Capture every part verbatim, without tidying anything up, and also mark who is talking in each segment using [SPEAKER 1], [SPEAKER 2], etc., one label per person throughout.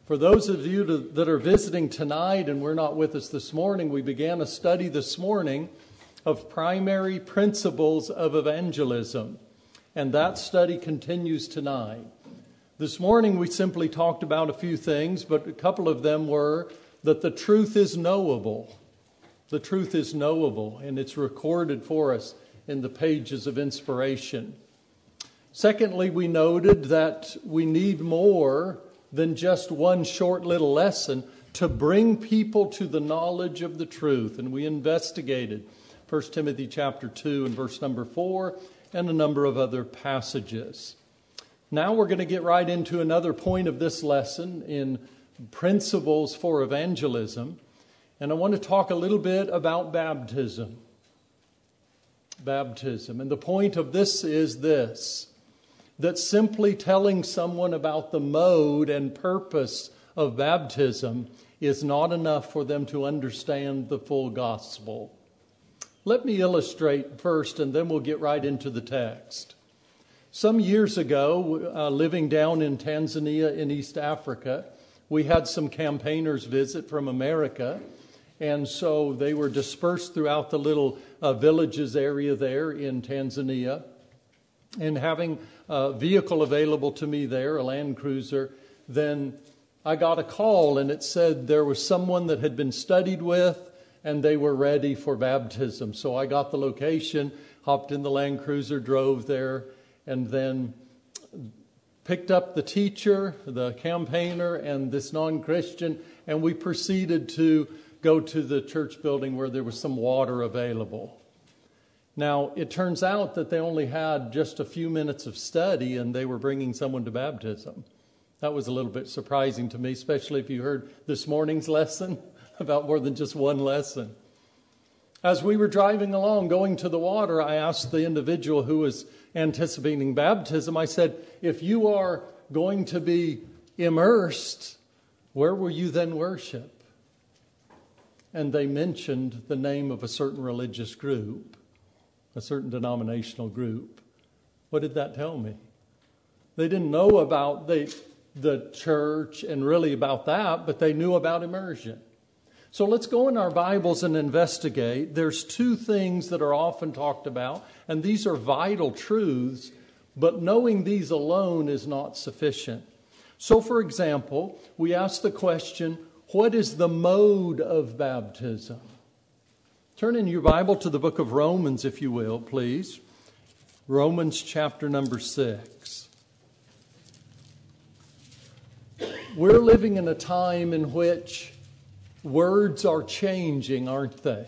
[SPEAKER 1] For those of you to, that are visiting tonight and we're not with us this morning, we began a study this morning of primary principles of evangelism. And that study continues tonight. This morning we simply talked about a few things, but a couple of them were that the truth is knowable. The truth is knowable, and it's recorded for us in the pages of inspiration. Secondly, we noted that we need more than just one short little lesson to bring people to the knowledge of the truth. And we investigated First Timothy chapter two and verse number four and a number of other passages. Now we're going to get right into another point of this lesson in principles for evangelism. And I want to talk a little bit about baptism. Baptism. And the point of this is this: that simply telling someone about the mode and purpose of baptism is not enough for them to understand the full gospel. Let me illustrate first, and then we'll get right into the text. Some years ago, uh, living down in Tanzania in East Africa, we had some campaigners visit from America, and so they were dispersed throughout the little uh, villages area there in Tanzania. And having a vehicle available to me there, a Land Cruiser, then I got a call and it said there was someone that had been studied with and they were ready for baptism. So I got the location, hopped in the Land Cruiser, drove there, and then picked up the teacher, the campaigner, and this non-Christian, and we proceeded to go to the church building where there was some water available. Now, it turns out that they only had just a few minutes of study and they were bringing someone to baptism. That was a little bit surprising to me, especially if you heard this morning's lesson about more than just one lesson. As we were driving along, going to the water, I asked the individual who was anticipating baptism, I said, if you are going to be immersed, where will you then worship? And they mentioned the name of a certain religious group. A certain denominational group. What did that tell me? They didn't know about the, the church and really about that, but they knew about immersion. So let's go in our Bibles and investigate. There's two things that are often talked about, and these are vital truths, but knowing these alone is not sufficient. So, for example, we ask the question, what is the mode of baptism? Turn in your Bible to the book of Romans, if you will, please. Romans chapter number six. We're living in a time in which words are changing, aren't they?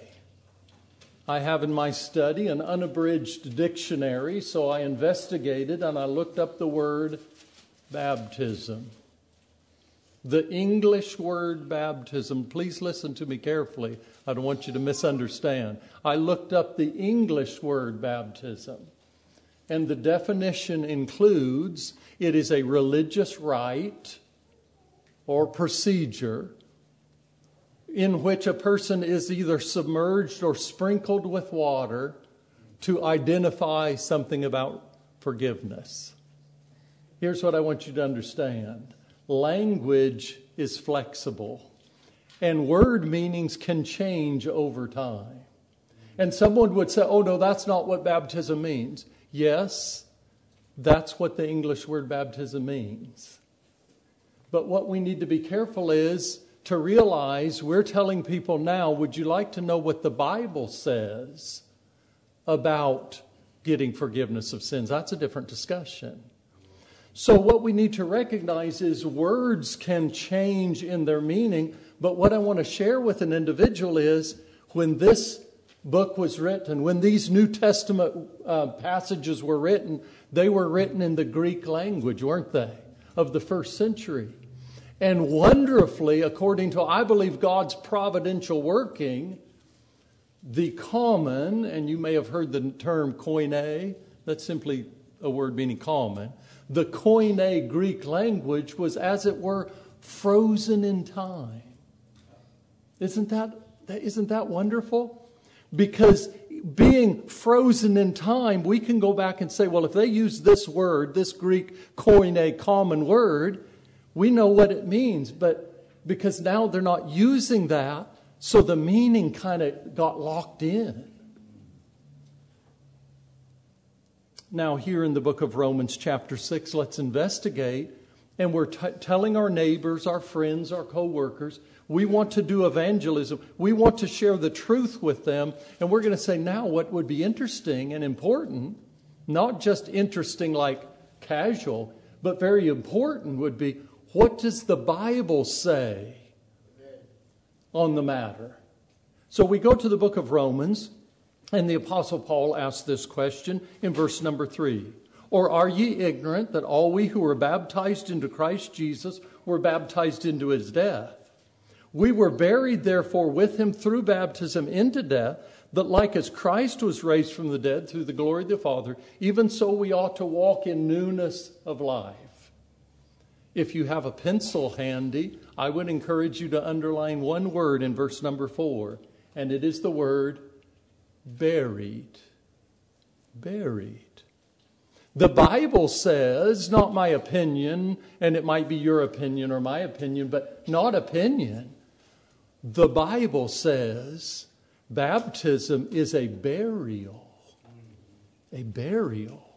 [SPEAKER 1] I have in my study an unabridged dictionary, so I investigated and I looked up the word baptism. The English word baptism, please listen to me carefully. I don't want you to misunderstand. I looked up the English word baptism, and the definition includes it is a religious rite or procedure in which a person is either submerged or sprinkled with water to identify something about forgiveness. Here's what I want you to understand. Language is flexible, and word meanings can change over time. And someone would say, oh no, that's not what baptism means. Yes, that's what the English word baptism means. But what we need to be careful is to realize we're telling people now, would you like to know what the Bible says about getting forgiveness of sins? That's a different discussion. So what we need to recognize is words can change in their meaning, but what I want to share with an individual is when this book was written, when these New Testament uh, passages were written, they were written in the Greek language, weren't they, of the first century. And wonderfully, according to, I believe, God's providential working, the common, and you may have heard the term koine, that's simply a word meaning common. The Koine Greek language was, as it were, frozen in time. Isn't that, isn't that wonderful? Because being frozen in time, we can go back and say, well, if they use this word, this Greek Koine common word, We know what it means, but because now they're not using that, so the meaning kind of got locked in. Now, here in the book of Romans, chapter six, let's investigate. And we're t- telling our neighbors, our friends, our co-workers, we want to do evangelism. We want to share the truth with them. And we're going to say now what would be interesting and important, not just interesting like casual, but very important would be, what does the Bible say on the matter? So we go to the book of Romans, and the Apostle Paul asks this question in verse number three. Or are ye ignorant that all we who were baptized into Christ Jesus were baptized into his death? We were buried therefore with him through baptism into death, that like as Christ was raised from the dead through the glory of the Father, even so we ought to walk in newness of life. If you have a pencil handy, I would encourage you to underline one word in verse number four, and it is the word buried. Buried. The Bible says, not my opinion, and it might be your opinion or my opinion, but not opinion. The Bible says baptism is a burial. A burial.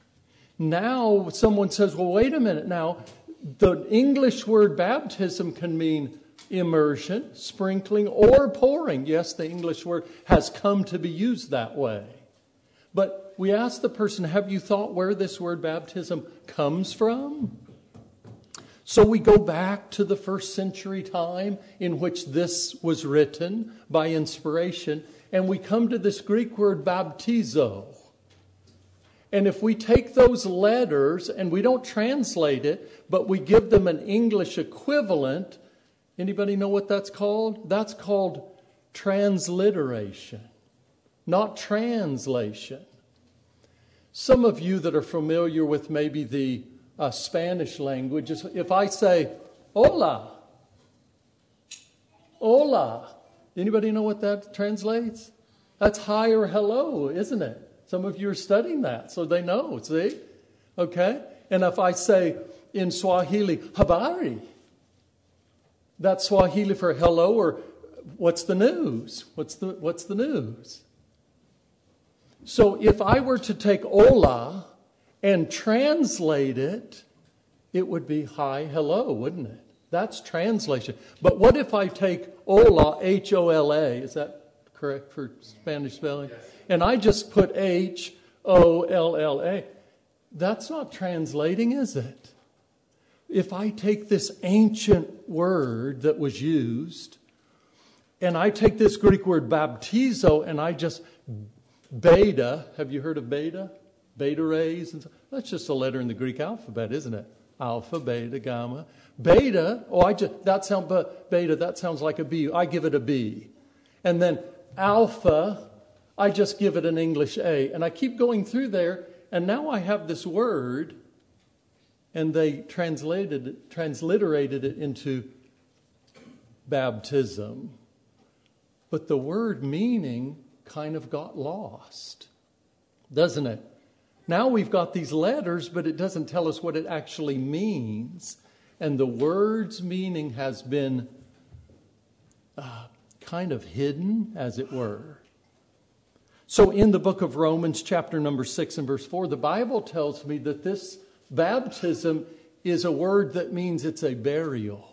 [SPEAKER 1] Now someone says, well, wait a minute. Now, the English word baptism can mean immersion, sprinkling, or pouring. Yes, the English word has come to be used that way. But we ask the person, have you thought where this word baptism comes from? So we go back to the first century time in which this was written by inspiration, and we come to this Greek word baptizo. And if we take those letters and we don't translate it, but we give them an English equivalent, anybody know what that's called? That's called transliteration, not translation. Some of you that are familiar with maybe the uh, Spanish language, if I say, hola, hola, anybody know what that translates? That's hi or hello, isn't it? Some of you are studying that, so they know, see? Okay? And if I say in Swahili, habari, that's Swahili for hello, or what's the news? What's the, what's the news? So if I were to take hola and translate it, it would be hi, hello, wouldn't it? That's translation. But what if I take hola, H O L A, is that correct for Spanish spelling? Yes. And I just put H O L L A. That's not translating, is it? If I take this ancient word that was used, and I take this Greek word baptizo, and I just beta, have you heard of beta? Beta rays? And so, that's just a letter in the Greek alphabet, isn't it? Alpha, beta, gamma. Beta, oh, I just, that sound, but beta, that sounds like a B. I give it a B. And then alpha, I just give it an English A. And I keep going through there, and now I have this word, and they translated it, transliterated it into baptism. But the word meaning kind of got lost, doesn't it? Now we've got these letters, but it doesn't tell us what it actually means. And the word's meaning has been uh, kind of hidden, as it were. So in the book of Romans, chapter number six and verse four, the Bible tells me that this baptism is a word that means it's a burial.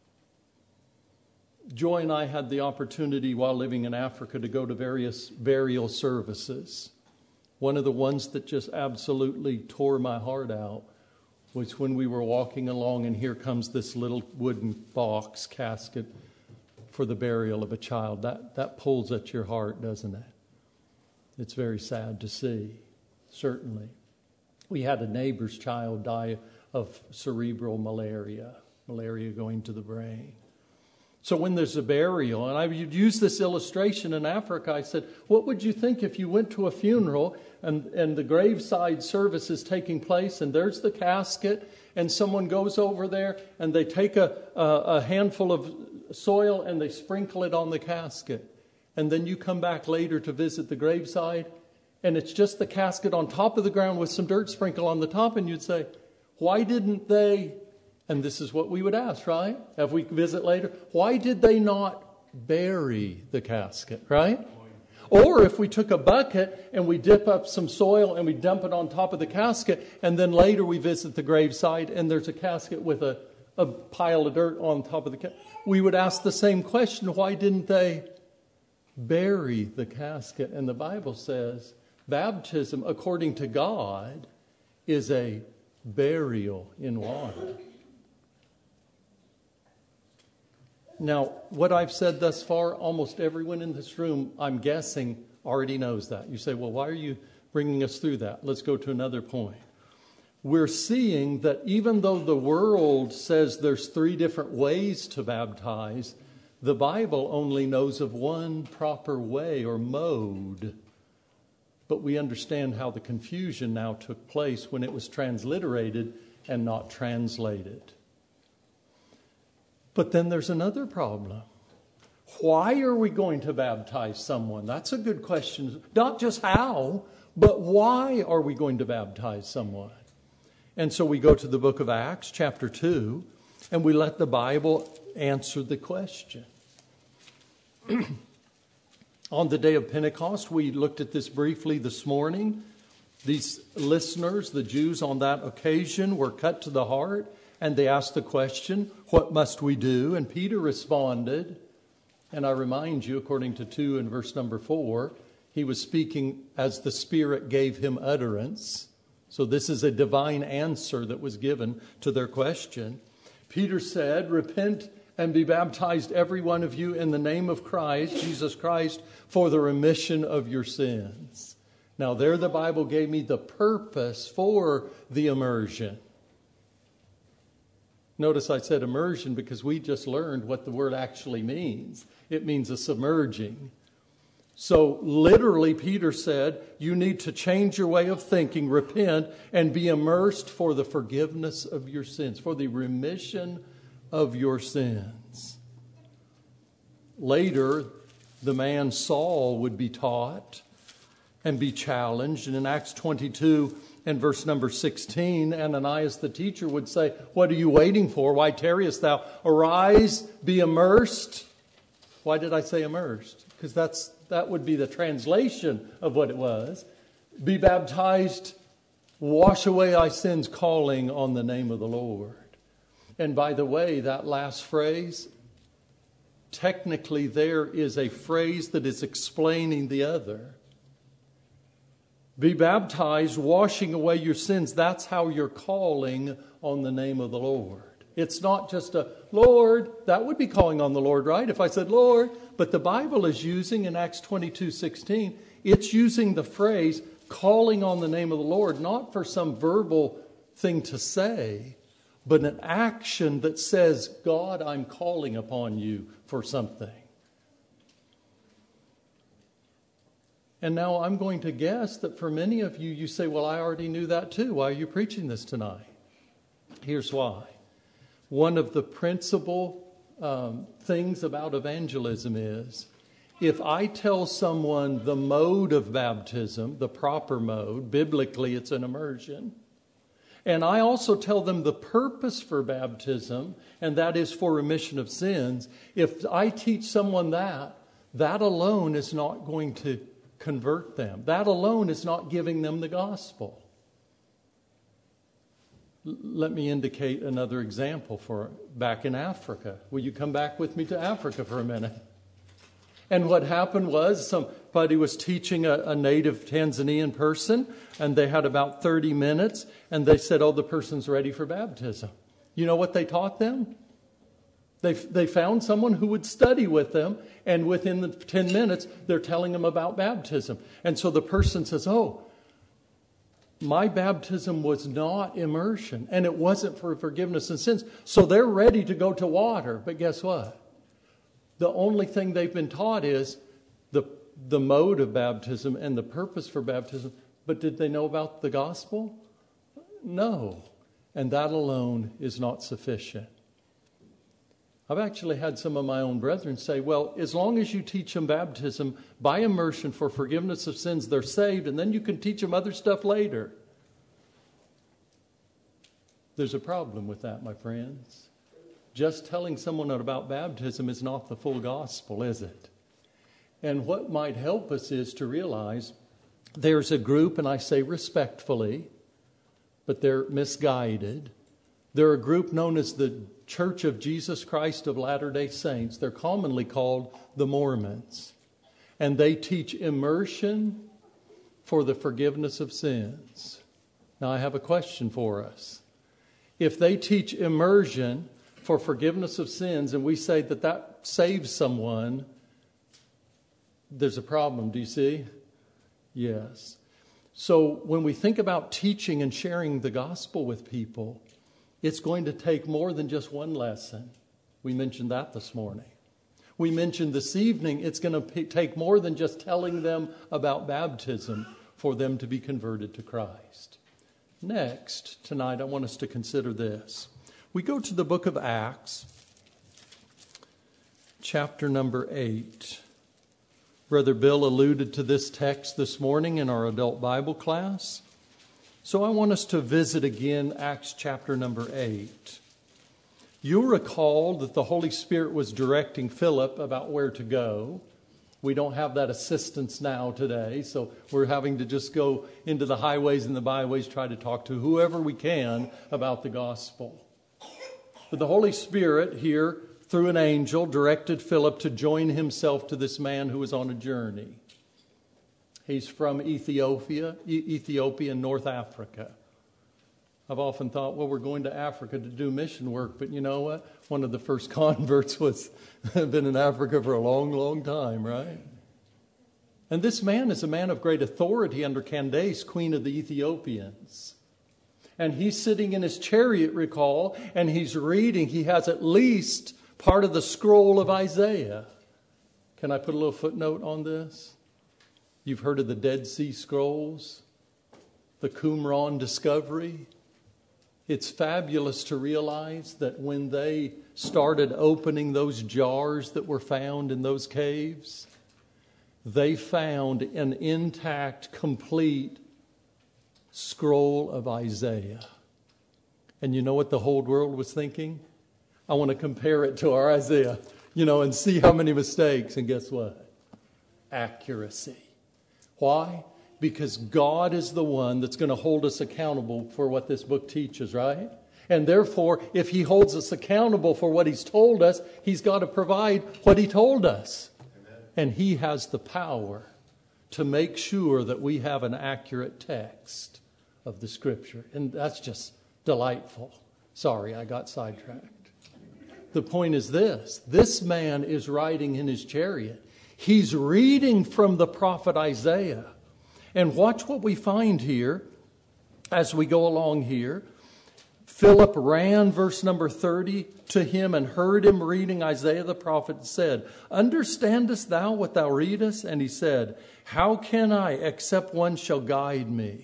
[SPEAKER 1] Joy and I had the opportunity while living in Africa to go to various burial services. One of the ones that just absolutely tore my heart out was when we were walking along, and here comes this little wooden box casket for the burial of a child. That, that pulls at your heart, doesn't it? It's very sad to see, certainly. We had a neighbor's child die of cerebral malaria, malaria going to the brain. So when there's a burial, and I would use this illustration in Africa, I said, what would you think if you went to a funeral and, and the graveside service is taking place, and there's the casket, and someone goes over there and they take a, a, a handful of soil and they sprinkle it on the casket. And then you come back later to visit the graveside, and it's just the casket on top of the ground with some dirt sprinkled on the top, and you'd say, why didn't they And this is what we would ask, right? If we visit later, why did they not bury the casket, right? Or if we took a bucket and we dip up some soil and we dump it on top of the casket, and then later we visit the gravesite and there's a casket with a, a pile of dirt on top of the casket, we would ask the same question, why didn't they bury the casket? And the Bible says baptism, according to God, is a burial in water. Now, what I've said thus far, almost everyone in this room, I'm guessing, already knows that. You say, well, why are you bringing us through that? Let's go to another point. We're seeing that even though the world says there's three different ways to baptize, the Bible only knows of one proper way or mode. But we understand how the confusion now took place when it was transliterated and not translated. But then there's another problem. Why are we going to baptize someone? That's a good question. Not just how, but why are we going to baptize someone? And so we go to the book of Acts, chapter two, and we let the Bible answer the question. On the day of Pentecost, we looked at this briefly this morning. These listeners, the Jews on that occasion, were cut to the heart. And they asked the question, what must we do? And Peter responded, and I remind you, according to two and verse number four, he was speaking as the Spirit gave him utterance. So this is a divine answer that was given to their question. Peter said, repent and be baptized, every one of you, in the name of Christ, Jesus Christ, for the remission of your sins. Now there the Bible gave me the purpose for the immersion. Notice I said immersion because we just learned what the word actually means. It means a submerging. So literally Peter said, you need to change your way of thinking, repent, and be immersed for the forgiveness of your sins, for the remission of your sins. Later, the man Saul would be taught and be challenged. And in Acts twenty-two, and verse number sixteen, Ananias the teacher would say, what are you waiting for? Why tarriest thou? Arise, be immersed. Why did I say immersed? Because that's that would be the translation of what it was. Be baptized, wash away thy sins, calling on the name of the Lord. And by the way, that last phrase, technically there is a phrase that is explaining the other. Be baptized, washing away your sins. That's how you're calling on the name of the Lord. It's not just a, Lord, that would be calling on the Lord, right? If I said, Lord, but the Bible is using in Acts twenty-two sixteen, it's using the phrase calling on the name of the Lord, not for some verbal thing to say, but an action that says, God, I'm calling upon you for something. And now I'm going to guess that for many of you, you say, well, I already knew that too. Why are you preaching this tonight? Here's why. One of the principal um, things about evangelism is, if I tell someone the mode of baptism, the proper mode, biblically it's an immersion, and I also tell them the purpose for baptism, and that is for remission of sins, if I teach someone that, that alone is not going to convert them. That alone is not giving them the gospel. L- let me indicate another example for back in Africa. Will you come back with me to Africa for a minute? And what happened was somebody was teaching a, a native Tanzanian person, and they had about thirty minutes, and they said, oh, the person's ready for baptism. You know what they taught them? They they found someone who would study with them, and within the ten minutes, they're telling them about baptism. And so the person says, oh, my baptism was not immersion, and it wasn't for forgiveness of sins. So they're ready to go to water. But guess what? The only thing they've been taught is the, the mode of baptism and the purpose for baptism. But did they know about the gospel? No. And that alone is not sufficient. I've actually had some of my own brethren say, well, as long as you teach them baptism by immersion for forgiveness of sins, they're saved, and then you can teach them other stuff later. There's a problem with that, my friends. Just telling someone about baptism is not the full gospel, is it? And what might help us is to realize there's a group, and I say respectfully, but they're misguided. They're a group known as the Church of Jesus Christ of Latter-day Saints. They're commonly called the Mormons. And they teach immersion for the forgiveness of sins. Now, I have a question for us. If they teach immersion for forgiveness of sins, and we say that that saves someone, there's a problem. Do you see? Yes. So when we think about teaching and sharing the gospel with people, it's going to take more than just one lesson. We mentioned that this morning. We mentioned this evening it's going to p- take more than just telling them about baptism for them to be converted to Christ. Next, tonight, I want us to consider this. We go to the book of Acts, chapter number eight. Brother Bill alluded to this text this morning in our adult Bible class. So I want us to visit again Acts chapter number eight. You'll recall that the Holy Spirit was directing Philip about where to go. We don't have that assistance now today, so we're having to just go into the highways and the byways, try to talk to whoever we can about the gospel. But the Holy Spirit here, through an angel, directed Philip to join himself to this man who was on a journey. He's from Ethiopia, Ethiopia in North Africa. I've often thought, well, we're going to Africa to do mission work, but you know what? One of the first converts was been in Africa for a long, long time, right? And this man is a man of great authority under Candace, queen of the Ethiopians. And he's sitting in his chariot, recall, and he's reading. He has at least part of the scroll of Isaiah. Can I put a little footnote on this? You've heard of the Dead Sea Scrolls, the Qumran discovery. It's fabulous to realize that when they started opening those jars that were found in those caves, they found an intact, complete scroll of Isaiah. And you know what the whole world was thinking? I want to compare it to our Isaiah, you know, and see how many mistakes. And guess what? Accuracy. Why? Because God is the one that's going to hold us accountable for what this book teaches, right? And therefore, if He holds us accountable for what He's told us, He's got to provide what He told us. Amen. And He has the power to make sure that we have an accurate text of the Scripture. And that's just delightful. Sorry, I got sidetracked. The point is this. This man is riding in his chariot. He's reading from the prophet Isaiah. And watch what we find here as we go along here. Philip ran, verse number thirty, to him and heard him reading Isaiah the prophet and said, "Understandest thou what thou readest?" And he said, "How can I, except one shall guide me?"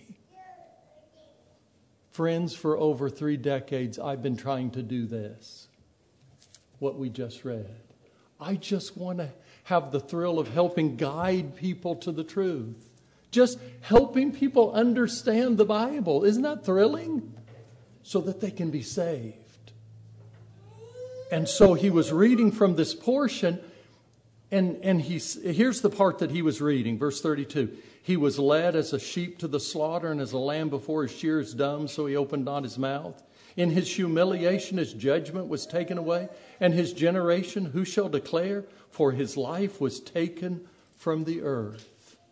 [SPEAKER 1] Friends, for over three decades, I've been trying to do this, what we just read. I just want to have the thrill of helping guide people to the truth. Just helping people understand the Bible. Isn't that thrilling? So that they can be saved. And so he was reading from this portion, and, and he's, here's the part that he was reading, verse thirty-two. He was led as a sheep to the slaughter, and as a lamb before his shears dumb, so he opened not his mouth. In his humiliation his judgment was taken away, and his generation who shall declare? For his life was taken from the earth.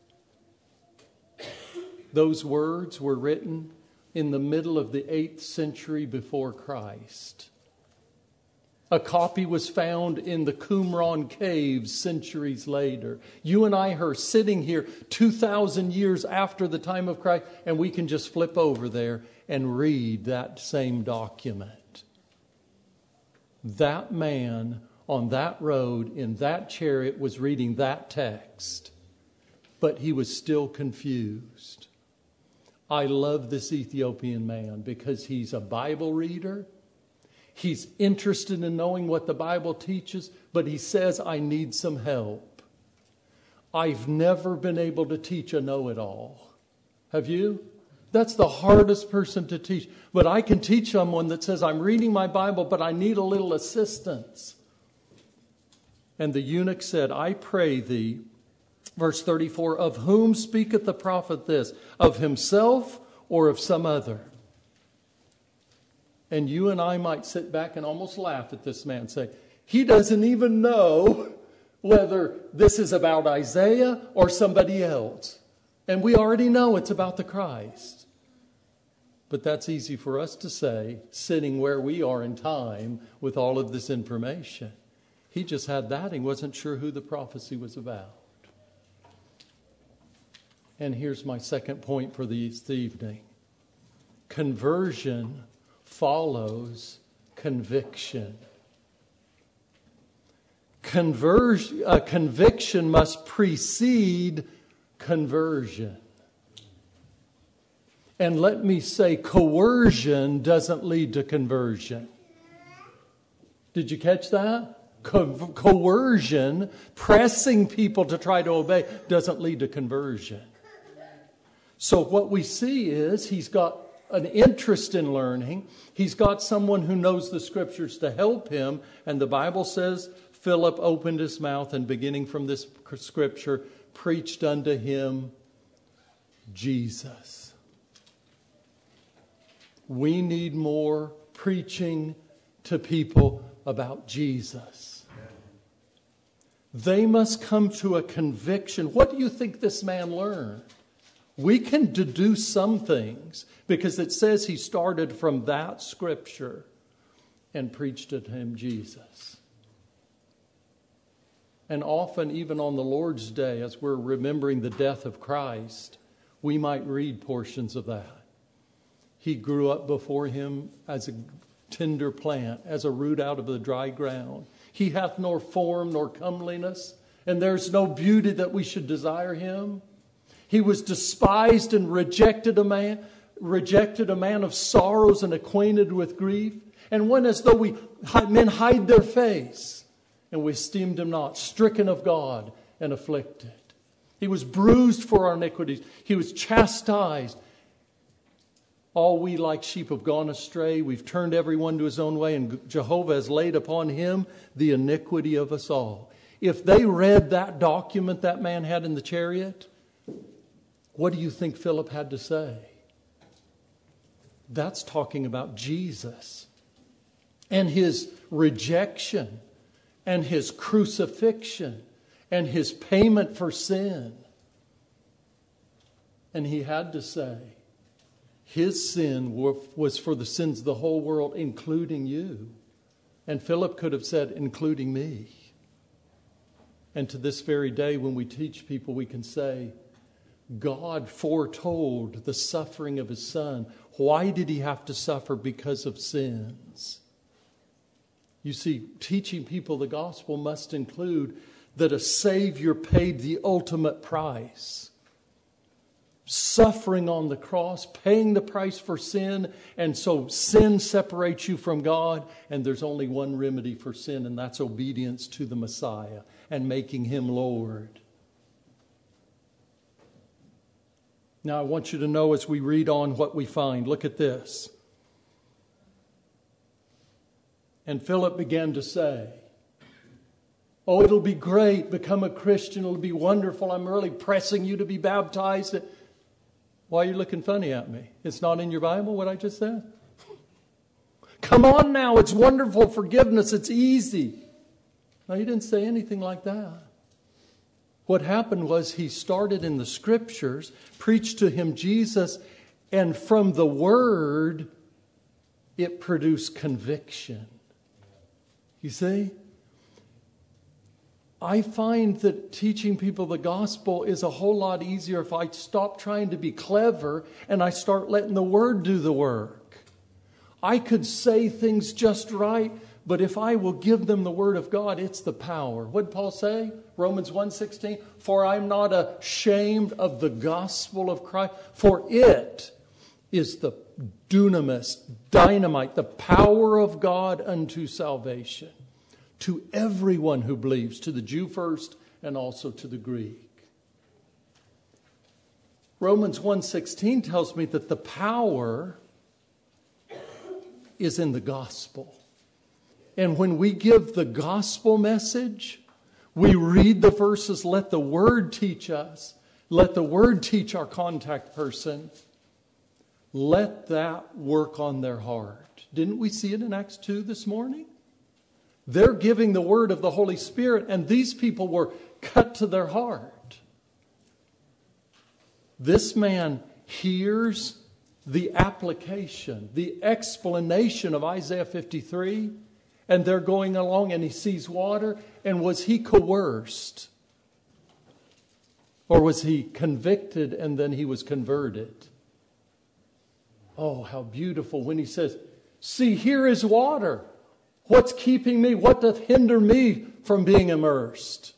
[SPEAKER 1] Those words were written in the middle of the eighth century before Christ. A copy was found in the Qumran caves centuries later. You and I are sitting here two thousand years after the time of Christ, and we can just flip over there and read that same document. That man on that road in that chariot was reading that text, but he was still confused. I love this Ethiopian man because he's a Bible reader. He's interested in knowing what the Bible teaches, but he says, I need some help. I've never been able to teach a know-it-all. Have you? That's the hardest person to teach. But I can teach someone that says, I'm reading my Bible, but I need a little assistance. And the eunuch said, I pray thee, verse thirty-four, of whom speaketh the prophet this? Of himself or of some other? And you and I might sit back and almost laugh at this man, say, he doesn't even know whether this is about Isaiah or somebody else. And we already know it's about the Christ. But that's easy for us to say, sitting where we are in time with all of this information. He just had that. He wasn't sure who the prophecy was about. And here's my second point for this evening. Conversion follows conviction. Conversion, uh, conviction must precede conversion. And let me say, coercion doesn't lead to conversion. Did you catch that? Co- coercion, pressing people to try to obey, doesn't lead to conversion. So what we see is he's got an interest in learning. He's got someone who knows the Scriptures to help him. And the Bible says Philip opened his mouth and beginning from this Scripture, preached unto him Jesus. We need more preaching to people about Jesus. They must come to a conviction. What do you think this man learned? We can deduce some things because it says he started from that scripture and preached to him Jesus. And often, even on the Lord's Day, as we're remembering the death of Christ, we might read portions of that. He grew up before him as a tender plant, as a root out of the dry ground. He hath nor form nor comeliness, and there's no beauty that we should desire him. He was despised and rejected a man, rejected a man of sorrows and acquainted with grief, and went as though we men hide their face, and we esteemed him not, stricken of God and afflicted. He was bruised for our iniquities. He was chastised. All we like sheep have gone astray. We've turned everyone to his own way, and Jehovah has laid upon him the iniquity of us all. If they read that document that man had in the chariot, what do you think Philip had to say? That's talking about Jesus and his rejection and his crucifixion and his payment for sin. And he had to say, his sin was for the sins of the whole world, including you. And Philip could have said, including me. And to this very day, when we teach people, we can say, God foretold the suffering of his Son. Why did he have to suffer? Because of sins. You see, teaching people the gospel must include that a Savior paid the ultimate price. Suffering on the cross, paying the price for sin, and so sin separates you from God, and there's only one remedy for sin, and that's obedience to the Messiah and making him Lord. Now I want you to know as we read on what we find. Look at this. And Philip began to say, oh, it'll be great, become a Christian, it'll be wonderful, I'm really pressing you to be baptized. Why are you looking funny at me? It's not in your Bible, what I just said? Come on now, it's wonderful forgiveness, it's easy. No, he didn't say anything like that. What happened was he started in the Scriptures, preached to him Jesus, and from the Word, it produced conviction. You see? I find that teaching people the gospel is a whole lot easier if I stop trying to be clever and I start letting the Word do the work. I could say things just right, but if I will give them the Word of God, it's the power. What did Paul say? Romans one sixteen, for I'm not ashamed of the gospel of Christ, for it is the dunamis, dynamite, the power of God unto salvation. To everyone who believes, to the Jew first and also to the Greek. Romans one sixteen tells me that the power is in the gospel. And when we give the gospel message, we read the verses, let the Word teach us. Let the Word teach our contact person. Let that work on their heart. Didn't we see it in Acts two this morning? They're giving the word of the Holy Spirit, and these people were cut to their heart. This man hears the application, the explanation of Isaiah fifty-three, and they're going along and he sees water. And was he coerced? Or was he convicted and then he was converted? Oh, how beautiful when he says, see, here is water. What's keeping me? What doth hinder me from being immersed?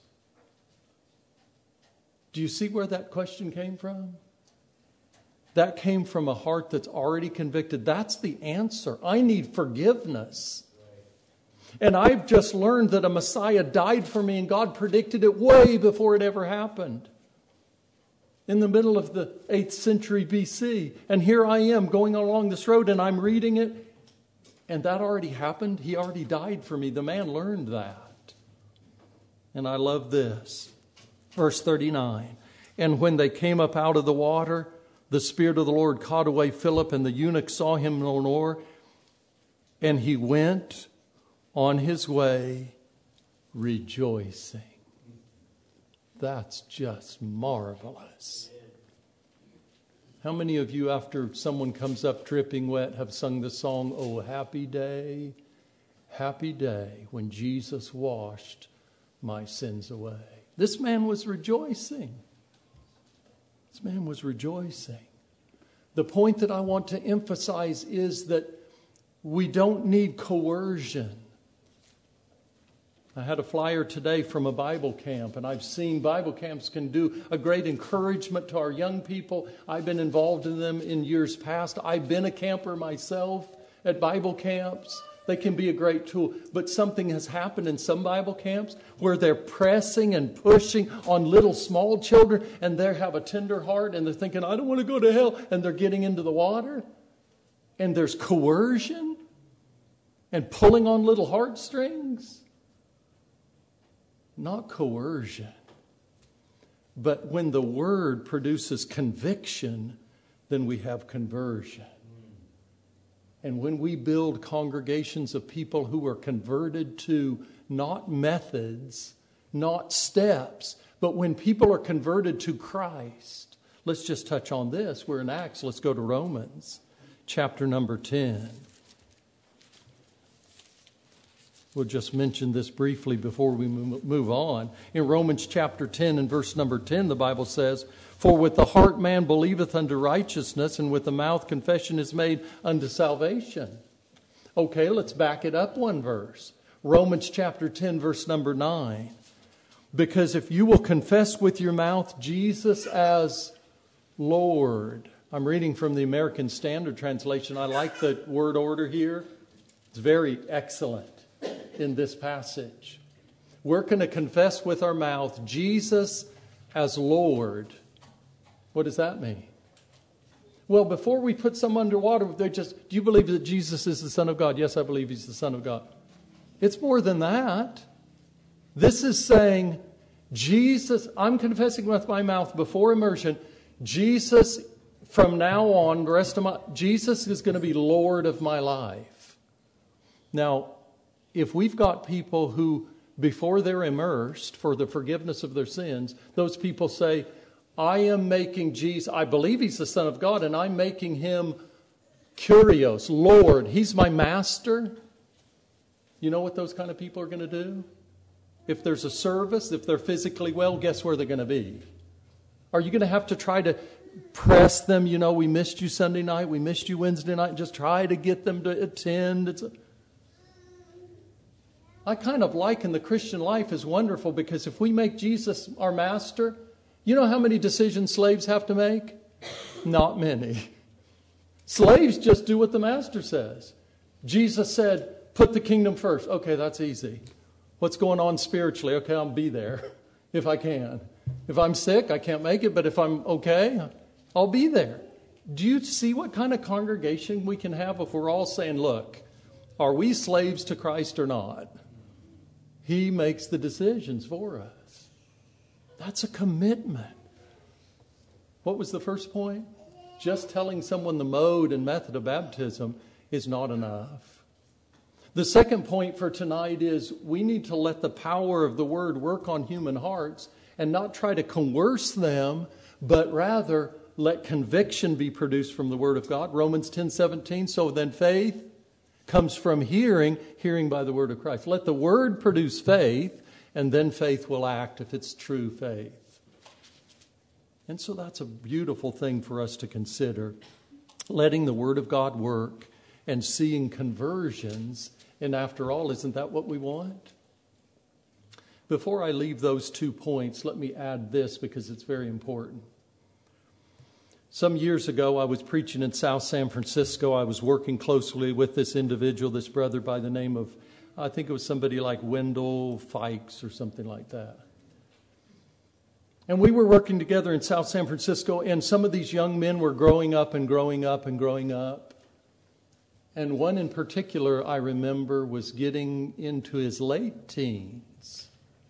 [SPEAKER 1] Do you see where that question came from? That came from a heart that's already convicted. That's the answer. I need forgiveness. And I've just learned that a Messiah died for me, and God predicted it way before it ever happened. In the middle of the eighth century B C. And here I am going along this road and I'm reading it. And that already happened. He already died for me. The man learned that. And I love this. Verse thirty-nine. And when they came up out of the water, the Spirit of the Lord caught away Philip, and the eunuch saw him no more. And he went on his way rejoicing. That's just marvelous. How many of you, after someone comes up dripping wet, have sung the song, "Oh, happy day, happy day, when Jesus washed my sins away"? This man was rejoicing. This man was rejoicing. The point that I want to emphasize is that we don't need coercion. I had a flyer today from a Bible camp, and I've seen Bible camps can do a great encouragement to our young people. I've been involved in them in years past. I've been a camper myself at Bible camps. They can be a great tool. But something has happened in some Bible camps where they're pressing and pushing on little small children, and they have a tender heart, and they're thinking, I don't want to go to hell, and they're getting into the water. And there's coercion and pulling on little heartstrings. Not coercion. But when the word produces conviction, then we have conversion. And when we build congregations of people who are converted to not methods, not steps, but when people are converted to Christ. Let's just touch on this. We're in Acts. Let's go to Romans, chapter number ten. We'll just mention this briefly before we move on. In Romans chapter ten and verse number ten, the Bible says, "For with the heart man believeth unto righteousness, and with the mouth confession is made unto salvation." Okay, let's back it up one verse. Romans chapter ten, verse number nine. "Because if you will confess with your mouth Jesus as Lord." I'm reading from the American Standard Translation. I like the word order here. It's very excellent in this passage. We're going to confess with our mouth Jesus as Lord. What does that mean? Well, before we put someone underwater, they just, do you believe that Jesus is the Son of God? Yes, I believe He's the Son of God. It's more than that. This is saying, Jesus, I'm confessing with my mouth before immersion, Jesus, from now on, the rest of my, Jesus is going to be Lord of my life. Now, if we've got people who, before they're immersed for the forgiveness of their sins, those people say, I am making Jesus, I believe He's the Son of God, and I'm making Him Kyrios, Lord. He's my master. You know what those kind of people are going to do? If there's a service, if they're physically well, guess where they're going to be? Are you going to have to try to press them? You know, we missed you Sunday night, we missed you Wednesday night, just try to get them to attend. It's a, I kind of liken the Christian life as wonderful, because if we make Jesus our master, you know how many decisions slaves have to make? Not many. Slaves just do what the master says. Jesus said, put the kingdom first. Okay, that's easy. What's going on spiritually? Okay, I'll be there if I can. If I'm sick, I can't make it, but if I'm okay, I'll be there. Do you see what kind of congregation we can have if we're all saying, look, are we slaves to Christ or not? He makes the decisions for us. That's a commitment. What was the first point? Just telling someone the mode and method of baptism is not enough. The second point for tonight is we need to let the power of the Word work on human hearts and not try to coerce them, but rather let conviction be produced from the Word of God. Romans ten seventeen, so then faith comes from hearing, hearing by the Word of Christ. Let the Word produce faith, and then faith will act if it's true faith. And so that's a beautiful thing for us to consider, letting the Word of God work and seeing conversions. And after all, isn't that what we want? Before I leave those two points, let me add this because it's very important. Some years ago, I was preaching in South San Francisco. I was working closely with this individual, this brother by the name of, I think it was somebody like Wendell Fikes or something like that. And we were working together in South San Francisco, and some of these young men were growing up and growing up and growing up. And one in particular, I remember, was getting into his late teens.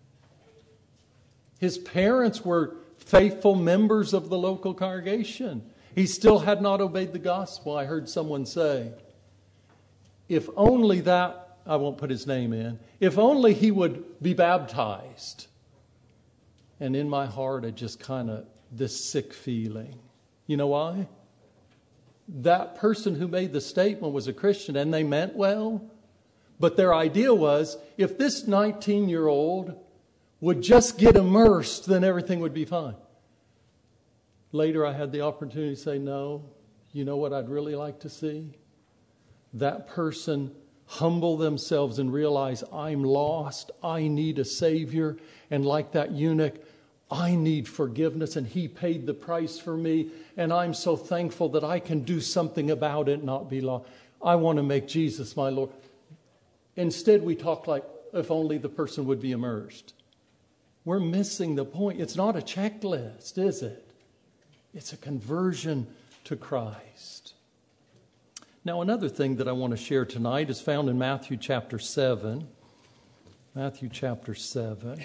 [SPEAKER 1] His parents were faithful members of the local congregation. He still had not obeyed the gospel. I heard someone say, if only that, I won't put his name in, if only he would be baptized. And in my heart, I just kind of, this sick feeling. You know why? That person who made the statement was a Christian, and they meant well. But their idea was, if this nineteen-year-old would just get immersed, then everything would be fine. Later, I had the opportunity to say, no, you know what I'd really like to see? That person humble themselves and realize, I'm lost, I need a Savior, and like that eunuch, I need forgiveness, and He paid the price for me, and I'm so thankful that I can do something about it, not be lost. I want to make Jesus my Lord. Instead, we talk like if only the person would be immersed. We're missing the point. It's not a checklist, is it? It's a conversion to Christ. Now, another thing that I want to share tonight is found in Matthew chapter seven. Matthew chapter seven.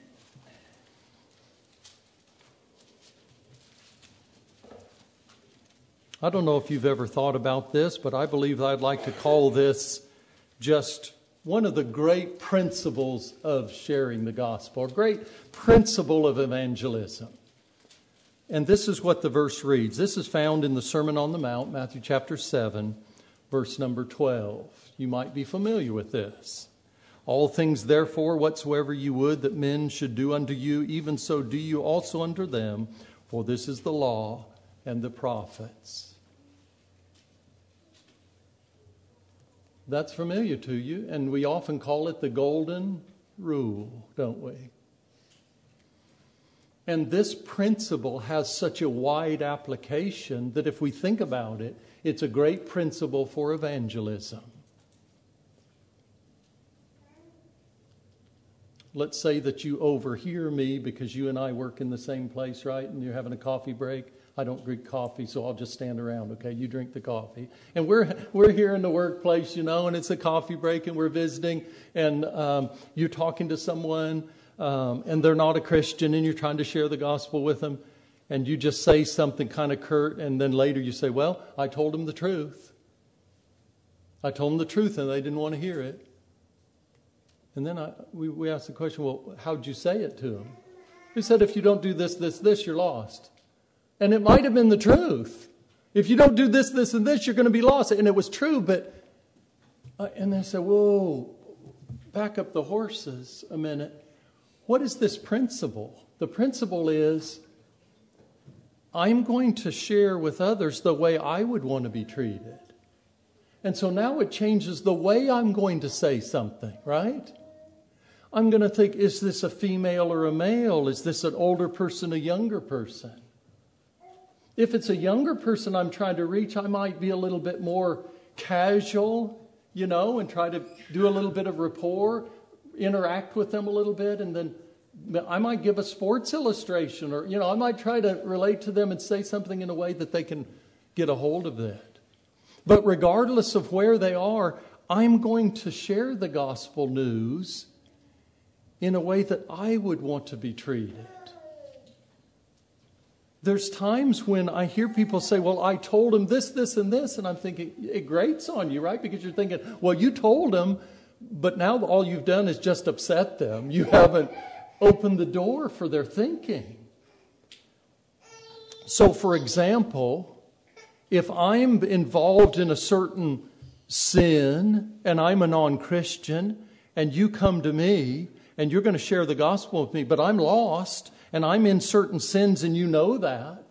[SPEAKER 1] I don't know if you've ever thought about this, but I believe I'd like to call this just one of the great principles of sharing the gospel, a great principle of evangelism. And this is what the verse reads. This is found in the Sermon on the Mount, Matthew chapter seven, verse number twelve. You might be familiar with this. All things, therefore, whatsoever you would that men should do unto you, even so do you also unto them, for this is the law and the prophets. That's familiar to you, and we often call it the golden rule, don't we? And this principle has such a wide application that if we think about it, it's a great principle for evangelism. Let's say that you overhear me because you and I work in the same place, right? And you're having a coffee break. I don't drink coffee, so I'll just stand around, okay? You drink the coffee. And we're we're here in the workplace, you know, and it's a coffee break, and we're visiting, and um, you're talking to someone, um, and they're not a Christian, and you're trying to share the gospel with them, and you just say something kind of curt, and then later you say, well, I told them the truth. I told them the truth, and they didn't want to hear it. And then I, we, we asked the question, well, how'd you say it to them? He said, if you don't do this, this, this, you're lost. And it might have been the truth. If you don't do this, this, and this, you're going to be lost. And it was true, but... Uh, and they said, whoa, back up the horses a minute. What is this principle? The principle is, I'm going to share with others the way I would want to be treated. And so now it changes the way I'm going to say something, right? I'm going to think, is this a female or a male? Is this an older person, a younger person? If it's a younger person I'm trying to reach, I might be a little bit more casual, you know, and try to do a little bit of rapport, interact with them a little bit, and then I might give a sports illustration, or, you know, I might try to relate to them and say something in a way that they can get a hold of that. But regardless of where they are, I'm going to share the gospel news in a way that I would want to be treated. There's times when I hear people say, well, I told him this, this, and this. And I'm thinking, it grates on you, right? Because you're thinking, well, you told him, but now all you've done is just upset them. You haven't opened the door for their thinking. So, for example, if I'm involved in a certain sin and I'm a non-Christian and you come to me and you're going to share the gospel with me, but I'm lost and I'm in certain sins and you know that,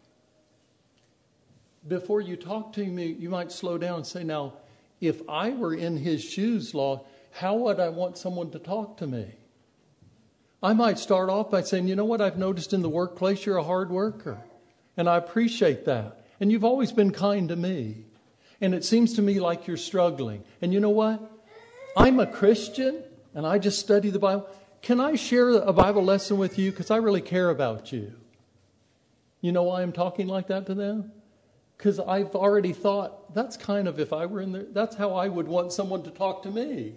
[SPEAKER 1] before you talk to me, you might slow down and say, now, if I were in his shoes, Lord, how would I want someone to talk to me? I might start off by saying, you know what, I've noticed in the workplace you're a hard worker, and I appreciate that. And you've always been kind to me. And it seems to me like you're struggling. And you know what? I'm a Christian, and I just study the Bible. Can I share a Bible lesson with you? Because I really care about you. You know why I'm talking like that to them? Because I've already thought, that's kind of, if I were in there, that's how I would want someone to talk to me.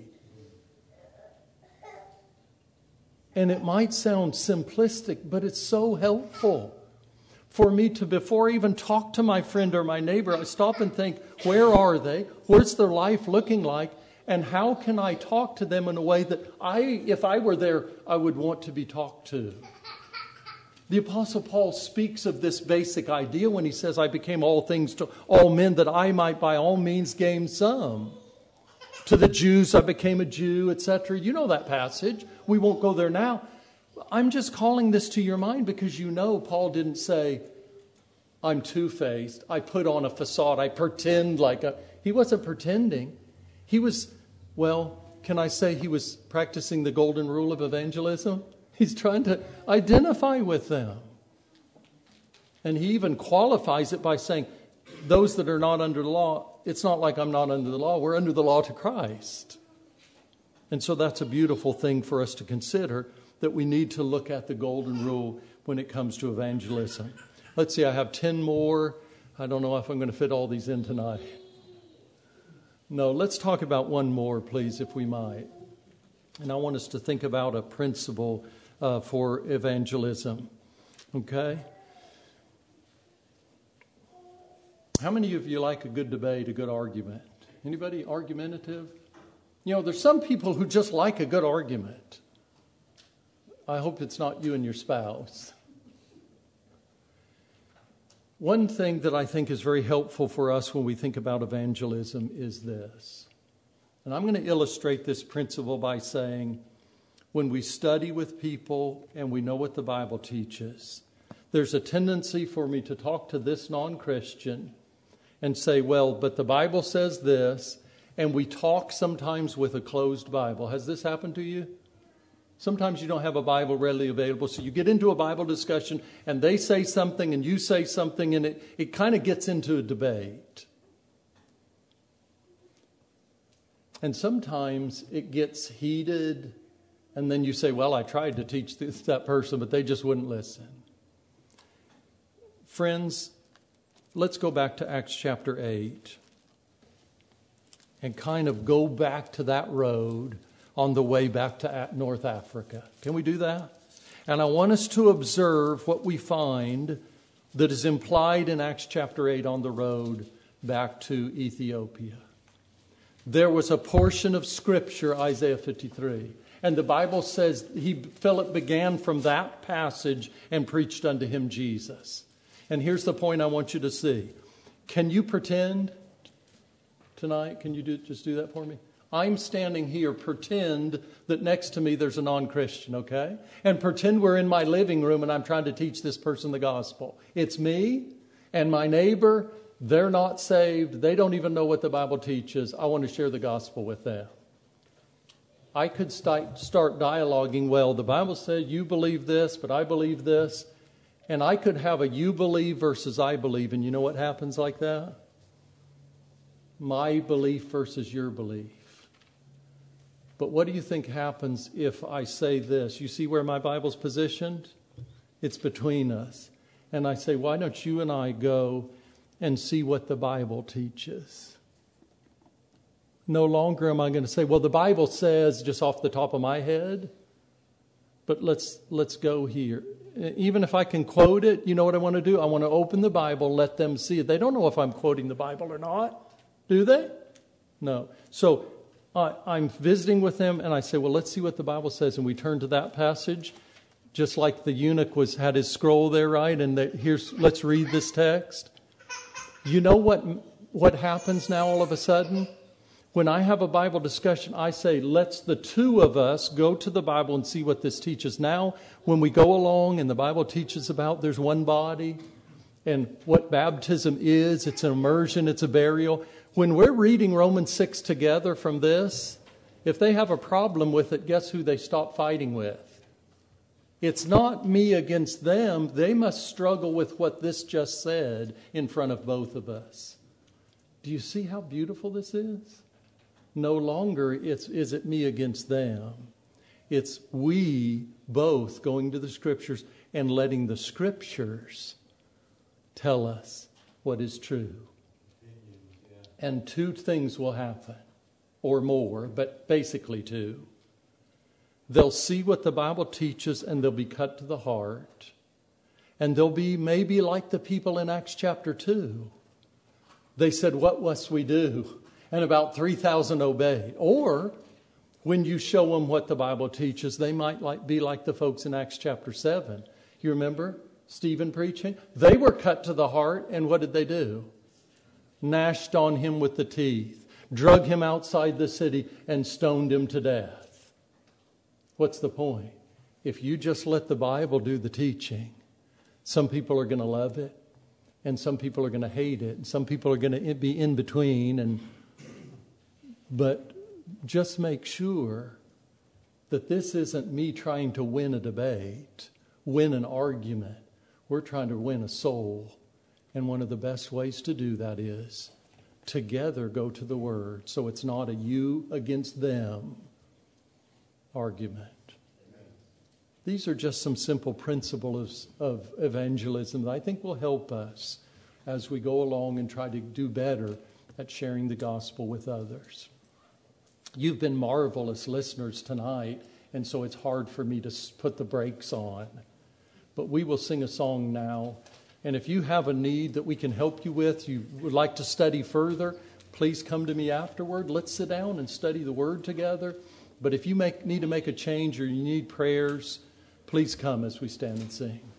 [SPEAKER 1] And it might sound simplistic, but it's so helpful for me to, before I even talk to my friend or my neighbor, I stop and think, where are they? What's their life looking like? And how can I talk to them in a way that I, if I were there, I would want to be talked to? The Apostle Paul speaks of this basic idea when he says, I became all things to all men that I might by all means gain some. To the Jews I became a Jew, et cetera. You know that passage. We won't go there now. I'm just calling this to your mind because you know Paul didn't say, I'm two-faced. I put on a facade. I pretend like a... He wasn't pretending. He was, well, can I say he was practicing the golden rule of evangelism? He's trying to identify with them. And he even qualifies it by saying, those that are not under the law, it's not like I'm not under the law. We're under the law to Christ. And so that's a beautiful thing for us to consider, that we need to look at the golden rule when it comes to evangelism. Let's see, I have ten more. I don't know if I'm going to fit all these in tonight. No, let's talk about one more, please, if we might. And I want us to think about a principle uh, for evangelism. Okay? How many of you like a good debate, a good argument? Anybody argumentative? You know, there's some people who just like a good argument. I hope it's not you and your spouse. One thing that I think is very helpful for us when we think about evangelism is this. And I'm going to illustrate this principle by saying, when we study with people and we know what the Bible teaches, there's a tendency for me to talk to this non-Christian and say, well, but the Bible says this, and we talk sometimes with a closed Bible. Has this happened to you? Sometimes you don't have a Bible readily available, so you get into a Bible discussion and they say something and you say something, and it, it kind of gets into a debate. And sometimes it gets heated, and then you say, well, I tried to teach this, that person, but they just wouldn't listen. Friends, let's go back to Acts chapter eight and kind of go back to that road on the way back to North Africa. Can we do that? And I want us to observe what we find that is implied in Acts chapter eight on the road back to Ethiopia. There was a portion of Scripture, Isaiah fifty-three, and the Bible says he, Philip began from that passage and preached unto him Jesus. And here's the point I want you to see. Can you pretend tonight? Can you do, just do that for me? I'm standing here, pretend that next to me there's a non-Christian, okay? And pretend we're in my living room and I'm trying to teach this person the gospel. It's me and my neighbor. They're not saved. They don't even know what the Bible teaches. I want to share the gospel with them. I could start, start dialoguing, well, the Bible said you believe this, but I believe this. And I could have a you believe versus I believe. And you know what happens like that? My belief versus your belief. But what do you think happens if I say this? You see where my Bible's positioned? It's between us. And I say, why don't you and I go and see what the Bible teaches? No longer am I going to say, well, the Bible says just off the top of my head. But let's let's go here. Even if I can quote it, you know what I want to do? I want to open the Bible, let them see it. They don't know if I'm quoting the Bible or not. Do they? No. So uh, I'm visiting with them, and I say, well, let's see what the Bible says. And we turn to that passage, just like the eunuch was had his scroll there, right? And the, here's let's read this text. You know what what happens now all of a sudden? When I have a Bible discussion, I say, let's the two of us go to the Bible and see what this teaches. Now, when we go along and the Bible teaches about there's one body and what baptism is, it's an immersion, it's a burial. When we're reading Romans six together from this, if they have a problem with it, guess who they stop fighting with? It's not me against them. They must struggle with what this just said in front of both of us. Do you see how beautiful this is? No longer it's, is it me against them. It's we both going to the Scriptures and letting the Scriptures tell us what is true. And two things will happen, or more, but basically two. They'll see what the Bible teaches and they'll be cut to the heart. And they'll be maybe like the people in Acts chapter two. They said, what must we do? And about three thousand obeyed. Or when you show them what the Bible teaches, they might like be like the folks in Acts chapter seven. You remember Stephen preaching? They were cut to the heart, and what did they do? Gnashed on him with the teeth, drug him outside the city, and stoned him to death. What's the point? If you just let the Bible do the teaching, some people are going to love it, and some people are going to hate it, and some people are going to be in between. And but just make sure that this isn't me trying to win a debate, win an argument. We're trying to win a soul. And one of the best ways to do that is together go to the Word. So it's not a you against them argument. Amen. These are just some simple principles of evangelism that I think will help us as we go along and try to do better at sharing the gospel with others. You've been marvelous listeners tonight, and so it's hard for me to put the brakes on. But we will sing a song now. And if you have a need that we can help you with, you would like to study further, please come to me afterward. Let's sit down and study the Word together. But if you make, need to make a change or you need prayers, please come as we stand and sing.